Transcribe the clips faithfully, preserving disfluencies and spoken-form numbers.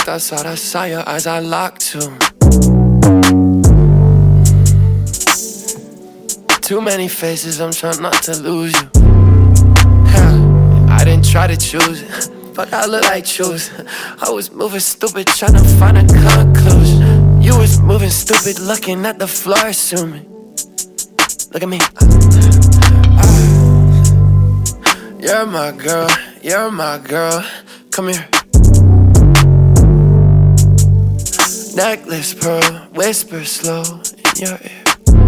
walked outside, I saw your eyes, I locked to. Too many faces, I'm trying not to lose you. Yeah, I didn't try to choose it. Fuck, I look like choose. I was moving stupid, trying to find a conclusion. You was moving stupid, looking at the floor, assuming. Look at me. You're my girl, you're my girl. Come here. Necklace pearl, whisper slow in your ear.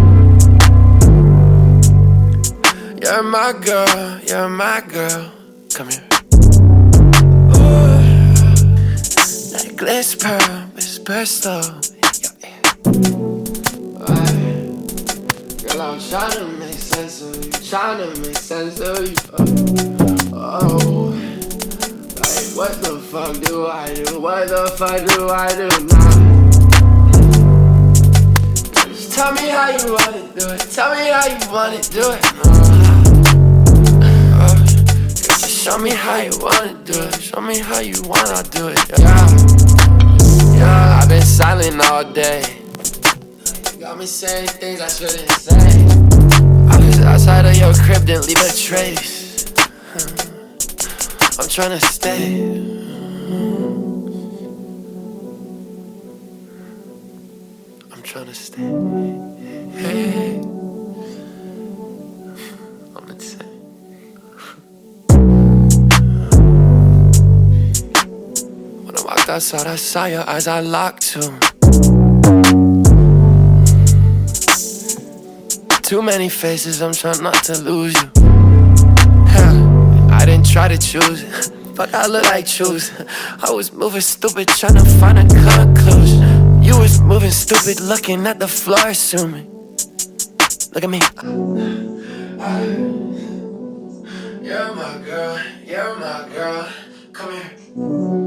You're my girl, you're my girl. Come here. Ooh. Necklace pearl, whisper slow in your ear. Aye. Girl, I'm trying to make sense of you, trying to make sense of you. Oh, oh. Like, what the fuck do I do? What the fuck do I do now? Just tell me how you wanna do it. Tell me how you wanna do it. Uh, uh, just show me how you wanna do it. Show me how you wanna do it. Yeah, yeah. I've been silent all day. You got me saying things I shouldn't say. I was outside of your crib, didn't leave a trace. I'm tryna stay. I'm tryna stay. Hey, I'm insane. When I walked outside, I saw your eyes, I locked to. Too many faces, I'm trying not to lose you. Yeah, I didn't try to choose it. Fuck, I look like choose. I was moving stupid, trying to find a conclusion. You was moving stupid, looking at the floor, assuming. Look at me. You're my girl, you're my girl. Come here.